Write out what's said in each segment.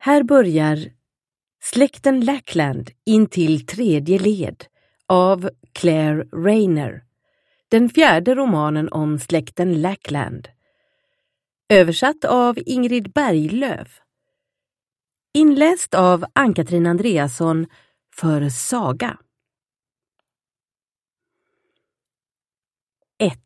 Här börjar Släkten Lackland in till tredje led av Claire Rayner. Den fjärde romanen om släkten Lackland. Översatt av Ingrid Berglöf. Inläst av Ann-Katrin Andreasson för Saga. 1.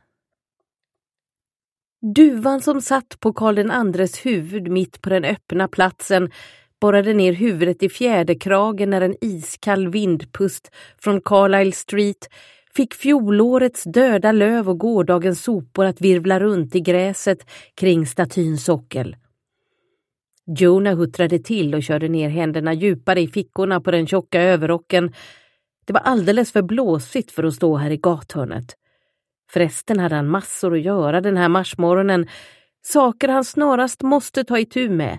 Duvan som satt på Karl den andres huvud mitt på den öppna platsen borrade ner huvudet i fjäderkragen när en iskall vindpust från Carlisle Street fick fjolårets döda löv och gårdagens sopor att virvla runt i gräset kring statyns sockel. Jonah huttrade till och körde ner händerna djupare i fickorna på den tjocka överrocken. Det var alldeles för blåsigt för att stå här i gathörnet. Förresten hade han massor att göra den här marsmorgonen, saker han snarast måste ta itu med.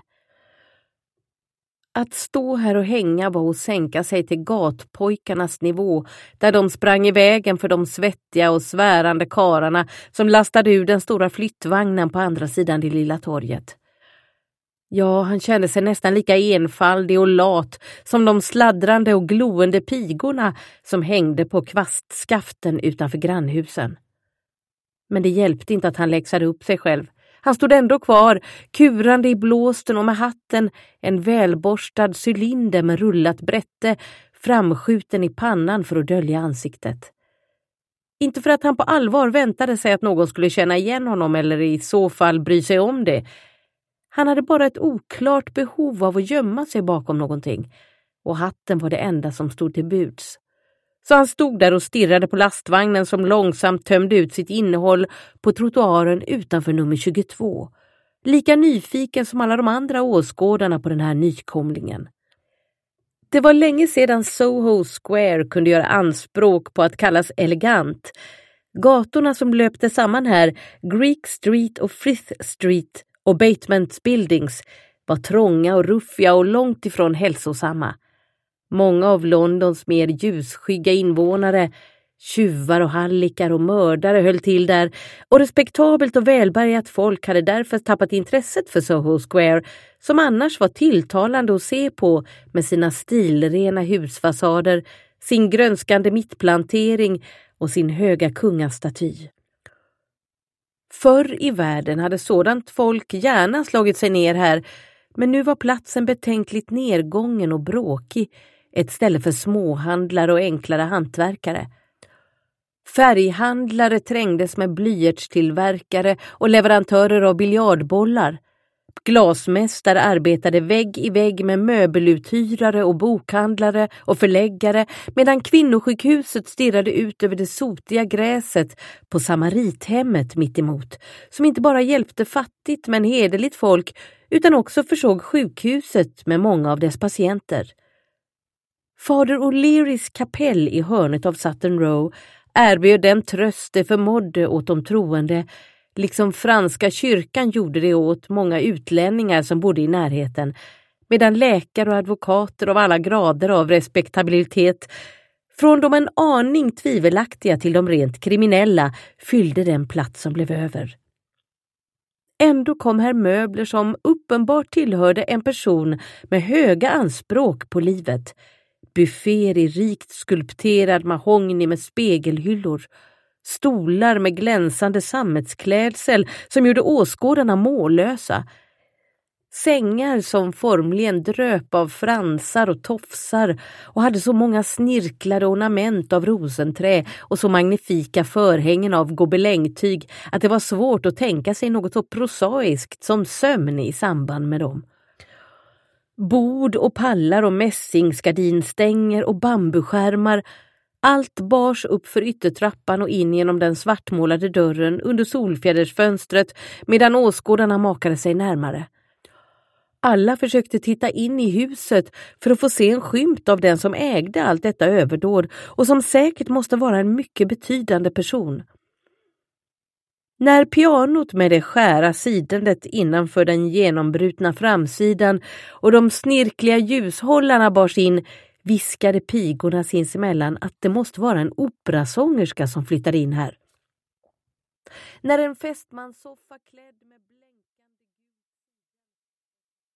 Att stå här och hänga var att sänka sig till gatpojkarnas nivå, där de sprang i vägen för de svettiga och svärande kararna som lastade ur den stora flyttvagnen på andra sidan det lilla torget. Ja, han kände sig nästan lika enfaldig och lat som de sladdrande och gloende pigorna som hängde på kvastskaften utanför grannhusen. Men det hjälpte inte att han läxade upp sig själv. Han stod ändå kvar, kurande i blåsten och med hatten, en välborstad cylinder med rullat brätte, framskjuten i pannan för att dölja ansiktet. Inte för att han på allvar väntade sig att någon skulle känna igen honom eller i så fall bry sig om det. Han hade bara ett oklart behov av att gömma sig bakom någonting, och hatten var det enda som stod till buds. Så han stod där och stirrade på lastvagnen som långsamt tömde ut sitt innehåll på trottoaren utanför nummer 22. Lika nyfiken som alla de andra åskådarna på den här nykomlingen. Det var länge sedan Soho Square kunde göra anspråk på att kallas elegant. Gatorna som löpte samman här, Greek Street och Frith Street och Batements Buildings, var trånga och ruffiga och långt ifrån hälsosamma. Många av Londons mer ljusskygga invånare, tjuvar och hallickar och mördare höll till där, och respektabelt och välbärgat folk hade därför tappat intresset för Soho Square, som annars var tilltalande att se på med sina stilrena husfasader, sin grönskande mittplantering och sin höga kungastaty. Förr i världen hade sådant folk gärna slagit sig ner här, men nu var platsen betänkligt nedgången och bråkig, ett ställe för småhandlare och enklare hantverkare. Färghandlare trängdes med blyertstillverkare och leverantörer av biljardbollar. Glasmästare arbetade vägg i vägg med möbeluthyrare och bokhandlare och förläggare, medan kvinnosjukhuset stirrade ut över det sotiga gräset på Samarithemmet mitt emot, som inte bara hjälpte fattigt men hederligt folk utan också försåg sjukhuset med många av dess patienter. Fader O'Learys kapell i hörnet av Sutton Row erbjöd den tröst det förmådde åt de troende, liksom franska kyrkan gjorde det åt många utlänningar som bodde i närheten, medan läkare och advokater av alla grader av respektabilitet, från de en aning tvivelaktiga till de rent kriminella, fyllde den plats som blev över. Ändå kom här möbler som uppenbart tillhörde en person med höga anspråk på livet. Bufféer i rikt skulpterad mahogny med spegelhyllor, stolar med glänsande sammetsklädsel som gjorde åskådarna mållösa, sängar som formligen dröp av fransar och tofsar och hade så många snirklade ornament av rosenträ och så magnifika förhängen av gobelängtyg att det var svårt att tänka sig något så prosaiskt som sömn i samband med dem. Bord och pallar och mässingsgardinstänger och bambuskärmar, allt bars upp för yttertrappan och in genom den svartmålade dörren under solfjädersfönstret medan åskådarna makade sig närmare. Alla försökte titta in i huset för att få se en skymt av den som ägde allt detta överdåd och som säkert måste vara en mycket betydande person. När pianot med det skära sidandet innanför den genombrutna framsidan och de snirkliga ljushållarna bars in, viskade pigorna sinsemellan att det måste vara en operasångerska som flyttade in här. När en fästmanssoffa klädd med